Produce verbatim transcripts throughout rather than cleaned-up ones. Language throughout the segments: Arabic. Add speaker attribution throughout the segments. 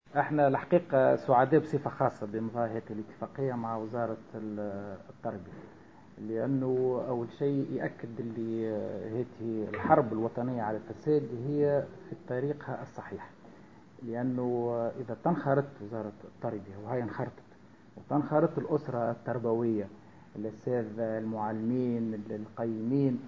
Speaker 1: احنا الحقيقة سعداء بصفة خاصة بإمضاء هذه الاتفاقية مع وزارة التربية، لأنه أول شيء يأكد اللي هذه الحرب الوطنية على الفساد هي في طريقها الصحيح. لأنه إذا تنخرط وزارة التربية وهي انخرطت وتنخرط الأسرة التربوية، الأساتذة، المعلمين، القيمين،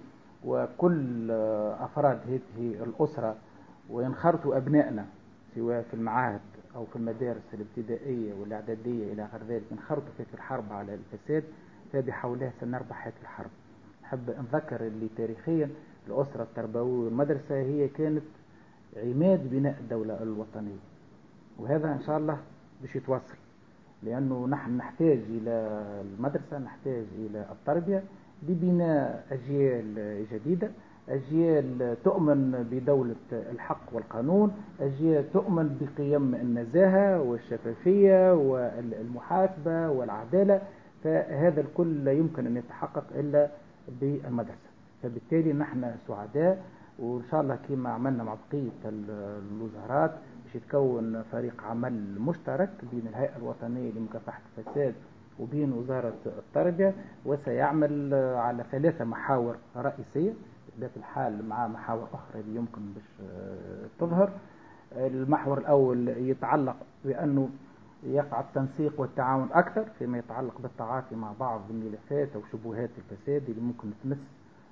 Speaker 1: وكل أفراد هذه الأسرة، وينخرطوا أبنائنا سواء في المعاهد أو في المدارس الابتدائية والإعدادية إلى غير ذلك، ينخرطوا في الحرب على الفساد، فبحولها سنربح هذه الحرب. نحب نذكر اللي تاريخيا الأسرة التربوية والمدرسة هي كانت عماد بناء الدولة الوطنية، وهذا إن شاء الله باش يتواصل، لأنه نحن نحتاج إلى المدرسة، نحتاج إلى التربية لبناء أجيال جديدة، أجيال تؤمن بدولة الحق والقانون، أجيال تؤمن بقيم النزاهة والشفافية والمحاسبة والعدالة. فهذا الكل لا يمكن أن يتحقق إلا بالمدرسة. فبالتالي نحن سعداء، وإن شاء الله كما عملنا مع بقية الوزارات باش يتكون فريق عمل مشترك بين الهيئة الوطنية لمكافحة الفساد وبين وزارة التربية، وسيعمل على ثلاثة محاور رئيسية بطبيعة الحال مع محاور أخرى اللي يمكن باش تظهر. المحور الأول يتعلق بأنه يقع التنسيق والتعاون أكثر فيما يتعلق بالتعاطي مع بعض الملفات أو شبهات الفساد اللي ممكن تمس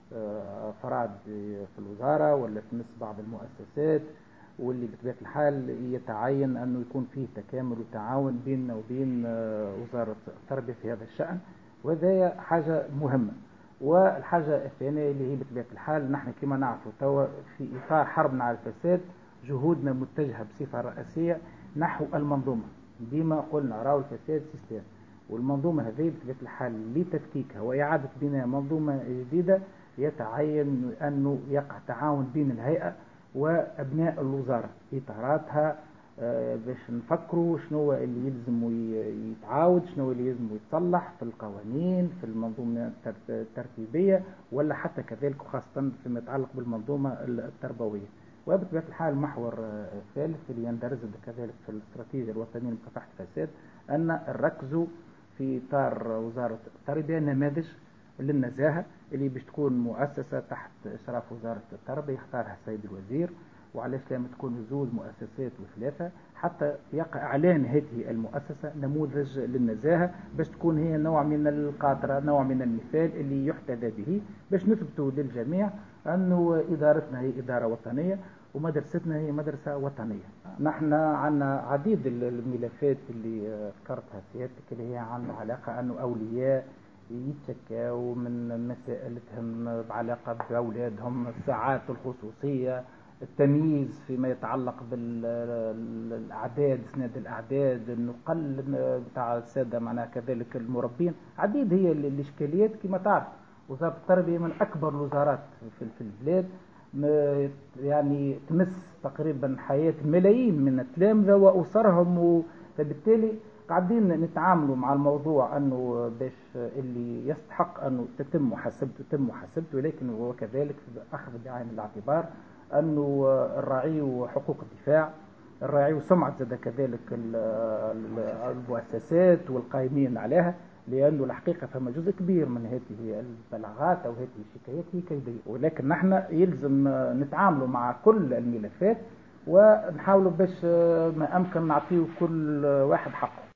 Speaker 1: أفراد في الوزارة ولا تمس بعض المؤسسات، واللي بطبيعة الحال يتعين أنه يكون فيه تكامل وتعاون بيننا وبين وزارة التربية في هذا الشأن، وهذا حاجة مهمة. والحاجة الثانية اللي هي بطبيعة الحال نحن كما نعرف توا في إطار حربنا على الفساد، جهودنا متجهة بصفة رئيسية نحو المنظومة. بما قلنا راو الفساد سيستم، والمنظومة هذه بطبيعة الحال لتفكيكها وإعادة بناء منظومة جديدة يتعين أنه يقع تعاون بين الهيئة وأبناء الوزارة إطاراتها، باش نفكروا شنو اللي يلزم يتعاود، شنو اللي يلزم يتصلح في القوانين، في المنظومة الترتيبية، ولا حتى كذلك خاصة فيما يتعلق بالمنظومة التربوية. وبطبيعة الحال المحور الثالث اللي يندرج كذلك في الاستراتيجية الوطنية لمكافحة الفساد أن نركزوا في إطار وزارة التربية نماذج للنزاهة اللي باش تكون مؤسسة تحت إشراف وزارة التربية يختارها السيد الوزير. وعلاش لما تكون زوج مؤسسات وثلاثة حتى يقع إعلان هذه المؤسسة نموذج للنزاهة باش تكون هي نوع من القاطرة، نوع من المثال اللي يحتذى به، باش نثبتوا للجميع أنه إدارتنا هي إدارة وطنية ومدرستنا هي مدرسة وطنية. نحن عندنا عديد الملفات اللي ذكرتها سيادتك اللي هي عندها علاقة أنه أولياء يتشكوا من مسائلتهم بعلاقة بأولادهم، الساعات الخصوصية، التمييز فيما يتعلق بالأعداد، سناد الأعداد، النقل بتاع السادة معنا كذلك المربين. عديد هي الإشكاليات. كما تعرف وزارة التربية من أكبر الوزارات في البلاد، يعني تمس تقريبا حياة ملايين من التلامذة وأسرهم، فبالتالي قاعدين نتعاملوا مع الموضوع أنه باش اللي يستحق أنه تتم محاسبته تتم محاسبته، ولكن وكذلك أخذ بعين الاعتبار أنه الراعي وحقوق الدفاع، الراعي وسمعة زاد كذلك المؤسسات والقائمين عليها، لأنه الحقيقة فما جزء كبير من هذه البلاغات أو هذه الشكايات هي كيدية، ولكن نحن يلزم نتعاملوا مع كل الملفات ونحاولوا باش ما أمكن نعطيه كل واحد حقه.